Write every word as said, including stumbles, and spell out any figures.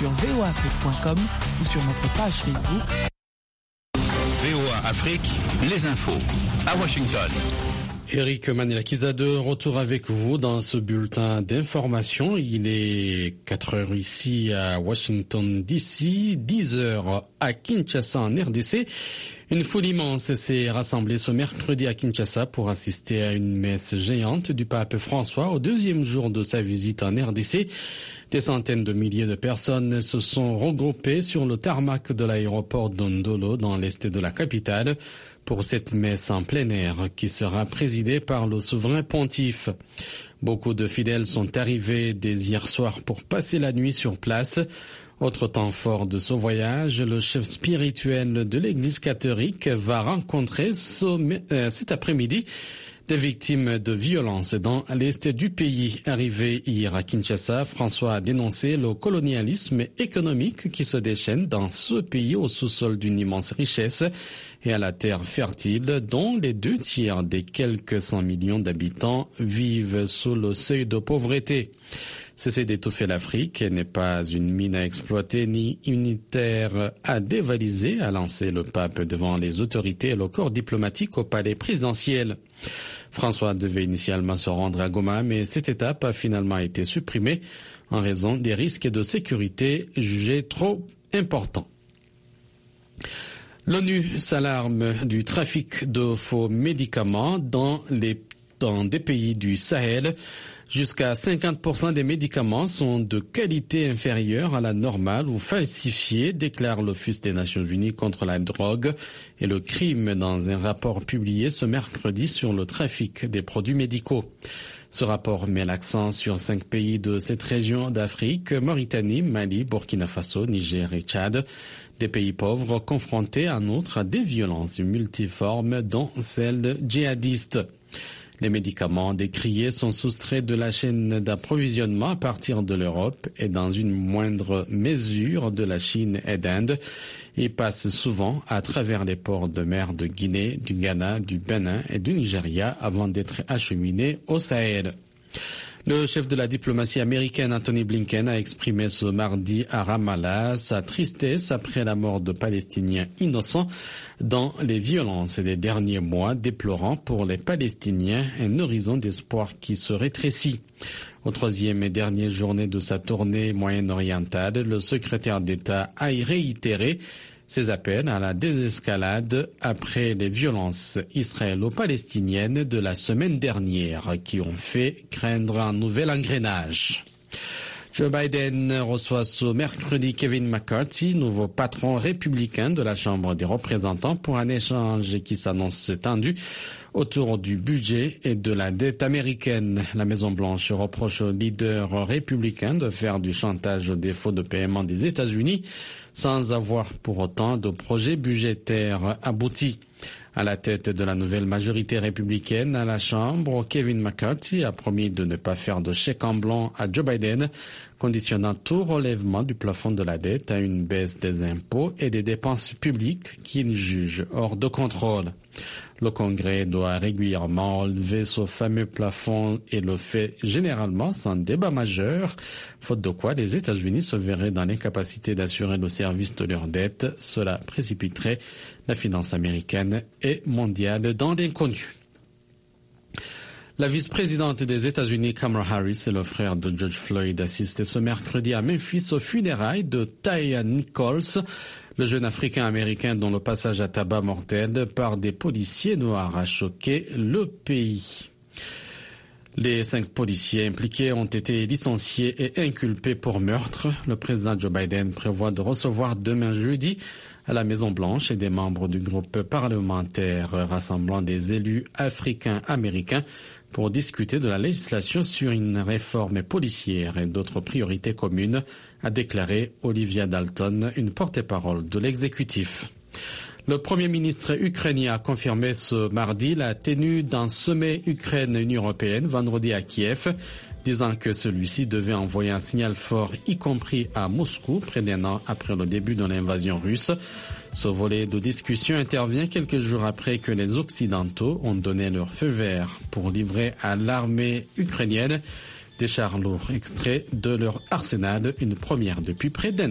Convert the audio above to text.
sur v o a afrique point com ou sur notre page Facebook. V O A Afrique, les infos à Washington. Eric Manelakiza de retour avec vous dans ce bulletin d'information. Il est quatre heures ici à Washington D C, dix heures à Kinshasa en R D C. Une foule immense s'est rassemblée ce mercredi à Kinshasa pour assister à une messe géante du pape François au deuxième jour de sa visite en R D C. Des centaines de milliers de personnes se sont regroupées sur le tarmac de l'aéroport d'Ondolo dans l'est de la capitale pour cette messe en plein air qui sera présidée par le souverain pontife. Beaucoup de fidèles sont arrivés dès hier soir pour passer la nuit sur place. Autre temps fort de ce voyage, le chef spirituel de l'église catholique va rencontrer ce, euh, cet après-midi des victimes de violences dans l'est du pays. Arrivé hier à Kinshasa, François a dénoncé le colonialisme économique qui se déchaîne dans ce pays au sous-sol d'une immense richesse et à la terre fertile dont les deux tiers des quelques cent millions d'habitants vivent sous le seuil de pauvreté. Cesser d'étouffer l'Afrique n'est pas une mine à exploiter ni une terre à dévaliser, a lancé le pape devant les autorités et le corps diplomatique au palais présidentiel. François devait initialement se rendre à Goma, mais cette étape a finalement été supprimée en raison des risques de sécurité jugés trop importants. L'ONU s'alarme du trafic de faux médicaments dans les dans des pays du Sahel. Jusqu'à cinquante pour cent des médicaments sont de qualité inférieure à la normale ou falsifiés, déclare l'Office des Nations Unies contre la drogue et le crime dans un rapport publié ce mercredi sur le trafic des produits médicaux. Ce rapport met l'accent sur cinq pays de cette région d'Afrique, Mauritanie, Mali, Burkina Faso, Niger et Tchad, des pays pauvres confrontés en outre à des violences multiformes dont celles djihadistes. Les médicaments décriés sont soustraits de la chaîne d'approvisionnement à partir de l'Europe et dans une moindre mesure de la Chine et d'Inde et passent souvent à travers les ports de mer de Guinée, du Ghana, du Bénin et du Nigeria avant d'être acheminés au Sahel. Le chef de la diplomatie américaine Anthony Blinken a exprimé ce mardi à Ramallah sa tristesse après la mort de Palestiniens innocents dans les violences des derniers mois, déplorant pour les Palestiniens un horizon d'espoir qui se rétrécit. Au troisième et dernier journée de sa tournée moyen-orientale, le secrétaire d'État a réitéré ses appels à la désescalade après les violences israélo-palestiniennes de la semaine dernière qui ont fait craindre un nouvel engrenage. Joe Biden reçoit ce mercredi Kevin McCarthy, nouveau patron républicain de la Chambre des représentants, pour un échange qui s'annonce tendu autour du budget et de la dette américaine. La Maison-Blanche reproche aux leaders républicains de faire du chantage au défaut de paiement des États-Unis sans avoir pour autant de projet budgétaire abouti. À la tête de la nouvelle majorité républicaine à la Chambre, Kevin McCarthy a promis de ne pas faire de chèque en blanc à Joe Biden, conditionnant tout relèvement du plafond de la dette à une baisse des impôts et des dépenses publiques qu'il juge hors de contrôle. Le Congrès doit régulièrement relever ce fameux plafond et le fait généralement sans débat majeur, faute de quoi les États-Unis se verraient dans l'incapacité d'assurer le service de leur dette. Cela précipiterait la finance américaine et mondiale dans l'inconnu. La vice-présidente des États-Unis, Kamala Harris, et le frère de George Floyd assistent ce mercredi à Memphis aux funérailles de Tyre Nichols, le jeune Africain-Américain dont le passage à tabac mortel par des policiers noirs a choqué le pays. Les cinq policiers impliqués ont été licenciés et inculpés pour meurtre. Le président Joe Biden prévoit de recevoir demain jeudi à la Maison-Blanche et des membres du groupe parlementaire rassemblant des élus africains-américains pour discuter de la législation sur une réforme policière et d'autres priorités communes, a déclaré Olivia Dalton, une porte-parole de l'exécutif. Le Premier ministre ukrainien a confirmé ce mardi la tenue d'un sommet Ukraine-Union européenne vendredi à Kiev, disant que celui-ci devait envoyer un signal fort, y compris à Moscou, près d'un an après le début de l'invasion russe. Ce volet de discussion intervient quelques jours après que les Occidentaux ont donné leur feu vert pour livrer à l'armée ukrainienne des chars lourds extraits de leur arsenal, une première depuis près d'un an.